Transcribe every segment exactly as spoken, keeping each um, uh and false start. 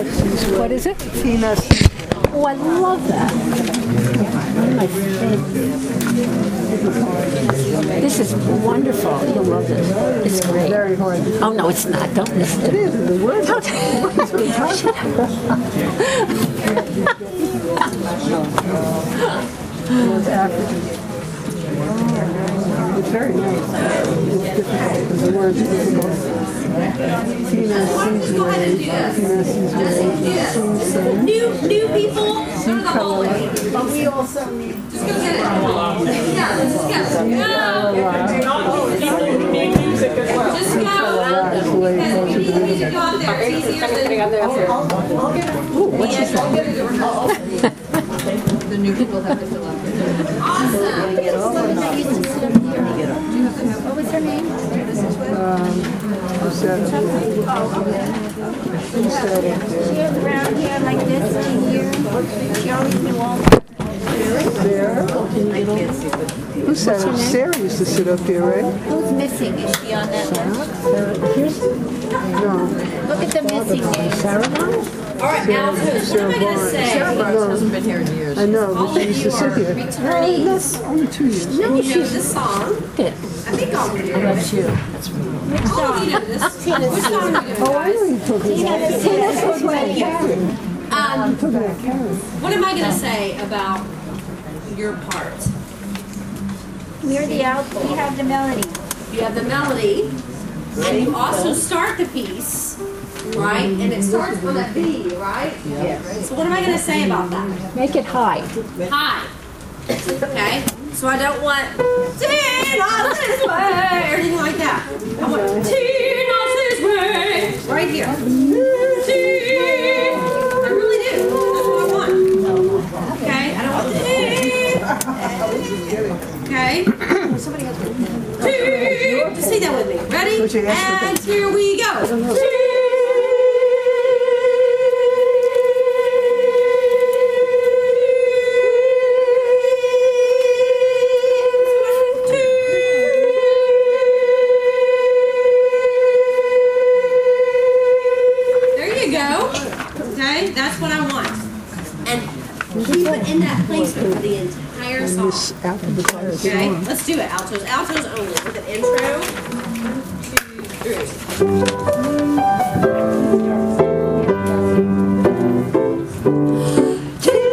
sees way. What is it? Tina sees way. Oh, I love that. One of my favorites. This is wonderful. You'll love this. It's great. Very hard. Oh, no, it's not. Don't listen It to is. The words are It's African. It's very nice. It's difficult because the words are difficult. Tina sees way. Tina sees way. New, new people, go to the hallway. But we also need. Just go get it. Yeah, let's just go. Go. Just go. Because we need to go out there. It's easier than... What's this one? The new people have to fill out. Awesome. What was her name? Um, who said it? Who said it? She has around here like this right here. She always knew all There. Who said it? Sarah used to sit up here, right? Who's missing? Is she on that list? No. Look at the missing names. All right, altos. What am I going to say? hasn't been here in years. I know, but she used to sit here. Returnees. Only two years. And you know this song. I think all of you do. That's you. All of you know this. Which song are you doing, Oh, I know guys? you're talking about. Karen. Um, Talking about Karen. what am I going to say about your part? We're the out. We have the melody. You have the melody, and you also start the piece, right? And it starts on a B, right? Yes. So what am I going to say about that? Make it high. Hi. Okay? So I don't want Tina's this way or anything like that. I want Tina's this way right here. Tina. I really do. That's what I want. Okay? I don't want Tina. Okay? Somebody else. Tina. Just say that with me. Ready? And here we go. That's what I want. And keep it in that placement for the entire song. Okay, let's do it. Altos, altos only with an intro. One, two, three.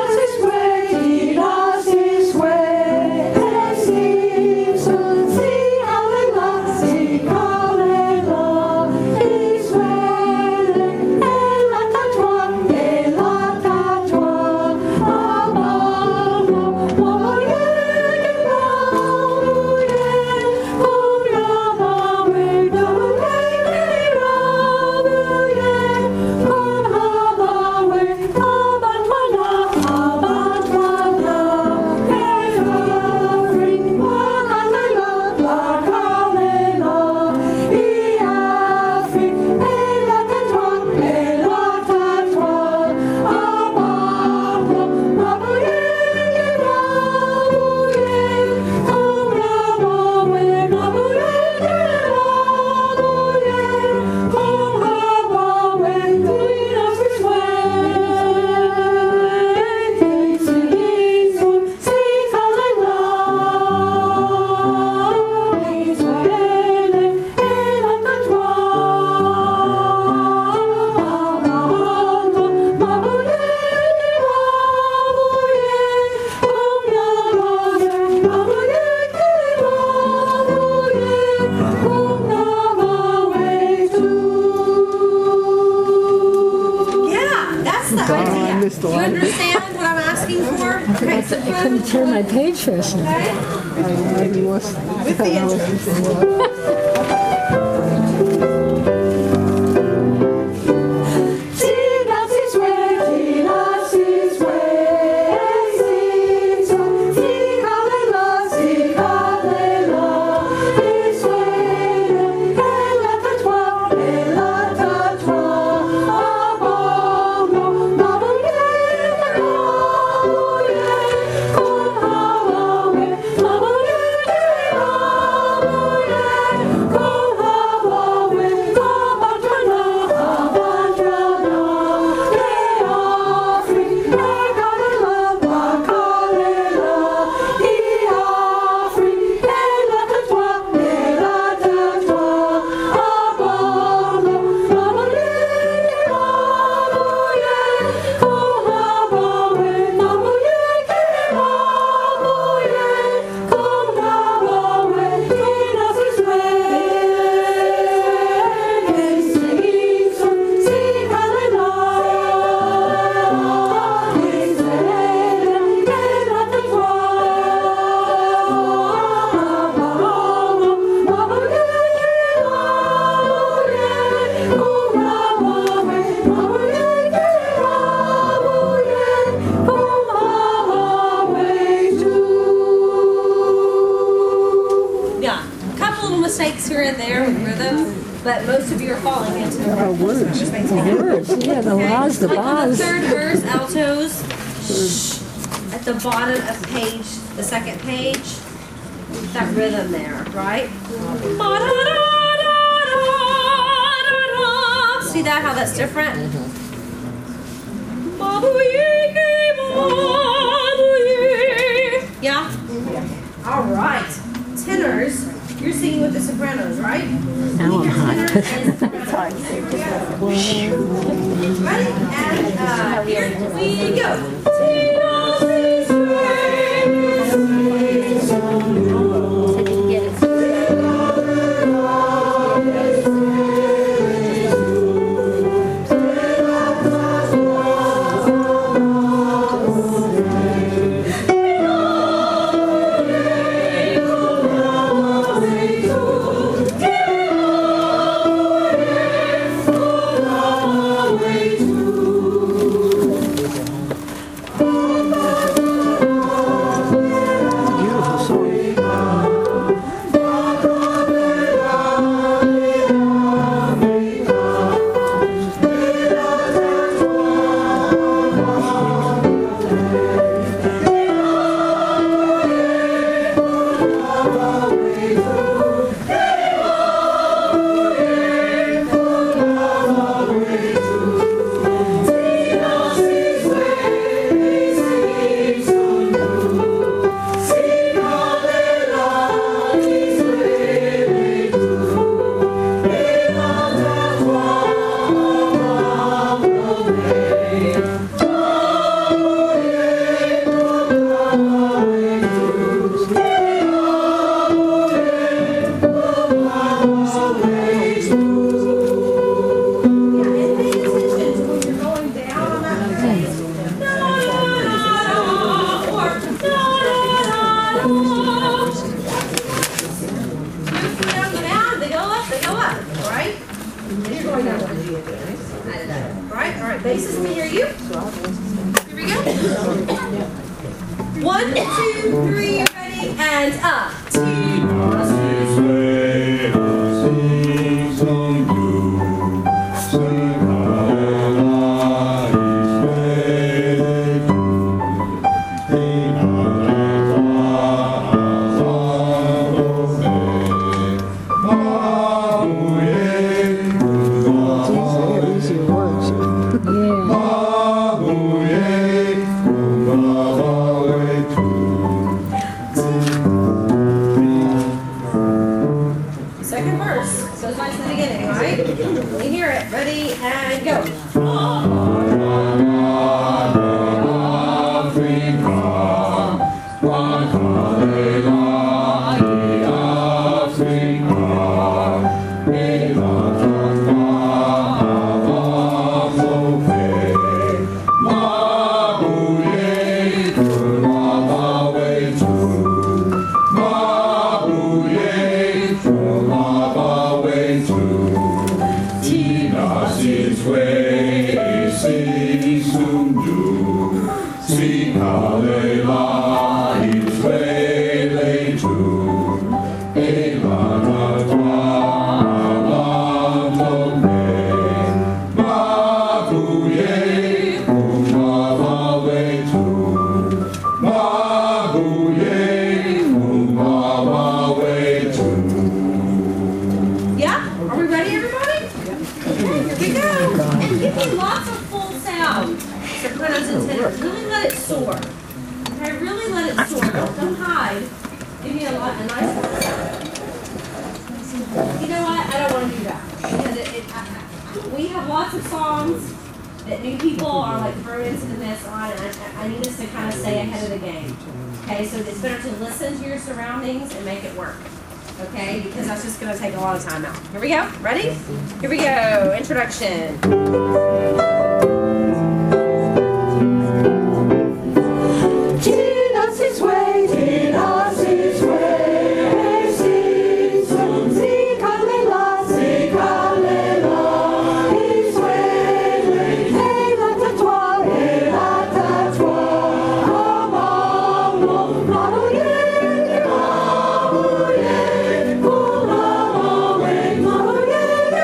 missed a You lot. understand what I'm asking for? Okay, so I couldn't turn my page fast enough. I maybe was. with the intro. but most of you are falling into the Oh, words. Words. Yeah, the laws, the Like on the laws. third verse, altos, shh, at the bottom of page, the second page, that rhythm there, right? See that, how that's different? Yeah? All right. Tenors, you're singing with the sopranos, right? Now I'm hot. Ready? And uh, here we go. Yeah.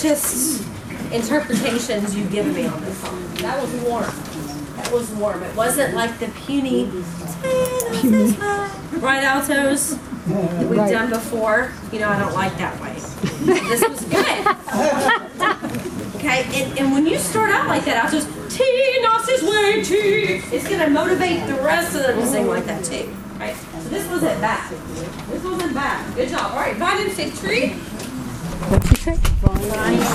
richest interpretations you've given me on this song. That was warm. That was warm. It wasn't like the puny, puny. right altos that we've Right. done before. You know, I don't like that way. This was good. Okay, and, and when you start out like that, I'll just T-Nos his way, T. It's going to motivate the rest of them to sing like that too. Right? So this wasn't bad. This wasn't bad. Good job. All right, vitamin C tree. What'd you say?